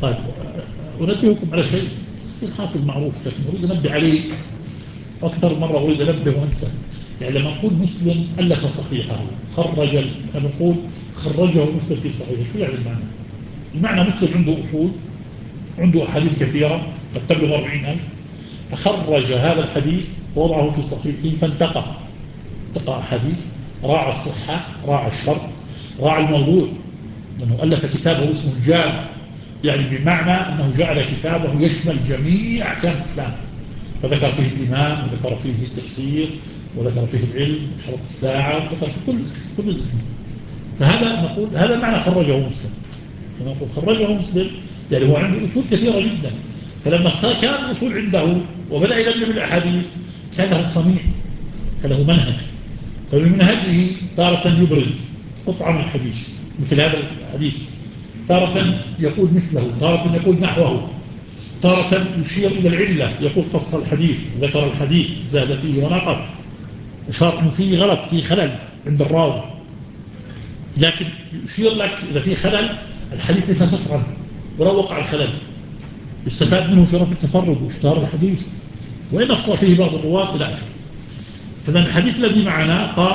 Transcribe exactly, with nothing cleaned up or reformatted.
طيب أنبهكم على شيء حاصل معروف لكن أريد أنبه عليه أكثر مرة، أريد أنبه وأنسى. يعني لما نقول مسلم ألف صحيحه خرج، لما نقول خرجه مسلم في صحيحه، شو يعني المعنى؟ المعنى مسلم عنده أصول، عنده أحاديث كثيرة قد تبلغ أربعين ألف، فخرج هذا الحديث ووضعه في صحيحه فانتقى انتقى أحاديث، راعى الصحة، راعى الشرط، راعى الموضوع، لأنه ألف كتابه اسمه الجامع، يعني بمعنى أنه جعل كتابه يشمل جميع أحكام الإسلام، فذكر فيه الإيمان وذكر فيه التفسير وذكر فيه العلم وشرط الساعة وذكر في كل كل الإسلام. فهذا نقول هذا معنى خرجه مسلم. نقول خرجه مسلم يعني هو عنده أصول كثيرة جدا، فلما كان الأصول عنده وبدأ يلم بالأحاديث كان له صنيع، كان له منهج، فمن منهجه تارة يبرز قطعة من الحديث مثل هذا الحديث، تارة يقول مثله، تارة يقول نحوه، تارة يشير إلى العلة، يقول قص الحديث، ذكر الحديث، زاد فيه ونقص، إشار أنه فيه غلط، فيه خلل عند الراوي، لكن يشير لك إذا فيه خلل الحديث ليس صفرا ولو وقع الخلل، يستفاد منه في رفع التفرد واشتهار الحديث وإن أخطأ فيه بعض الرواة إلى آخره. فإذا الحديث الذي معنا قال